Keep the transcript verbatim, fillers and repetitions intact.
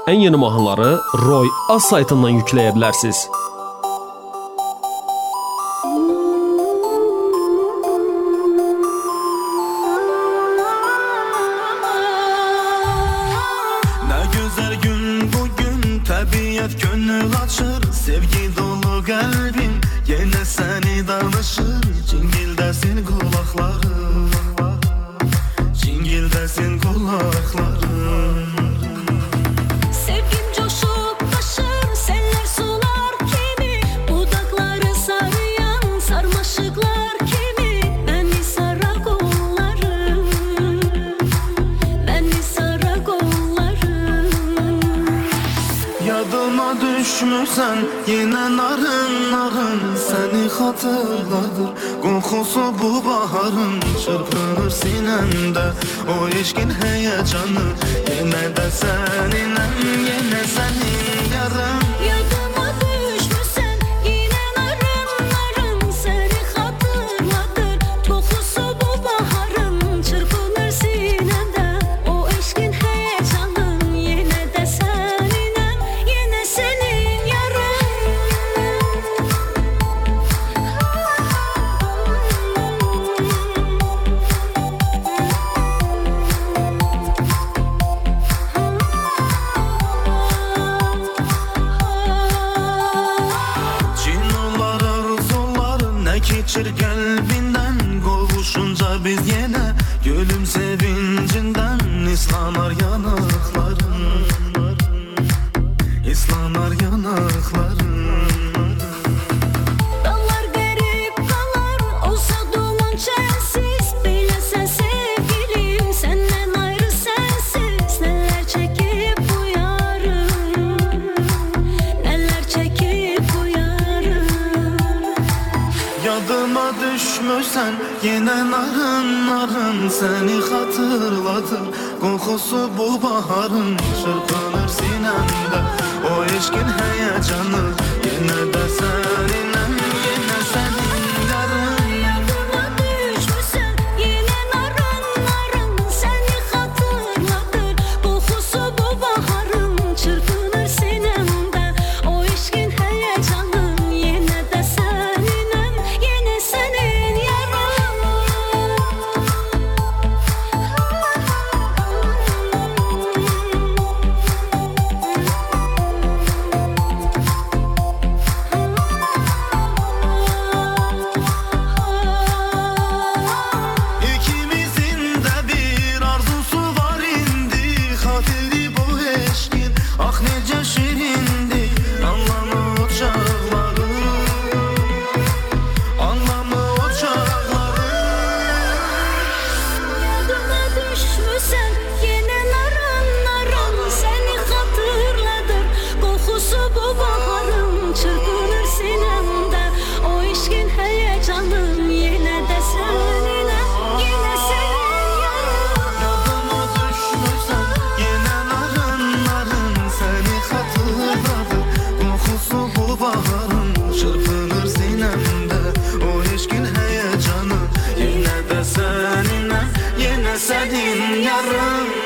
ən yeni mahnıları Roy A saytından yükləyə bilərsiniz. Ne güzel gün bugün, tabiat gönül açır, sevgi dolu kalbim yine seni danışır. Cingildesin kulaklarım, cingildesin kulaklarım. Sevgim coşup taşır, seller sular kimi, budakları sarıyan sarmaşıklar kimi. Beni sara kollarım, beni sara kollarım. Yadıma düşmüşsen yine narın narın, seni hatırladır kokusu bu baharın. Çırpınır sinemde o eşkin heyecanı, yine de seninle yine senin yarım. Yadıma düşmüşsen yine narın narın, seni hatırladır kokusu bu baharın. Çırpınır sinemde o eşkin heyecanın, yine de seninle yine senin yarın. Cinolar arzular ne geçir kalbinden, kovuşunca biz yine gülüm sevincinden. İslanar yanakların, İslanar yanakların. Dağlar garip dağlar olsa duman çelsiz, bilesen sevgilim senden ayrı sensiz. Neler çekip bu yarım, neler çekip bu yarım. Yadıma düşmüşsen yine narın narın, seni hatırladır kokusu bu baharın. Çırpınır sinemde o eşkin heyecanı, yine de seninle yine senin yarın. Yadıma düşmüşsen yine narın narın, seni hatırladır kokusu bu baharın. Çırpınır sinemde o eşkin heyecanın, yine de seninle yine senin yarın. İkimizin de bir arzusu var indi, hatiri bu eşkin ah nece şirindi. Anlamı uçakları, anlamı uçakları. Yadıma düşmüşsen yine narın narın, seni hatırladır kokusu bu baharın. Çırpınır sinemde o eşkin heyecanın, yine de seninle yine senin yarın. Yadıma düşmüşsen yine narın narın, seni hatırladı kokusu bu baharın. Çırpınır sinemde o eşkin heyecanı, yine de seninle yine senin yarın.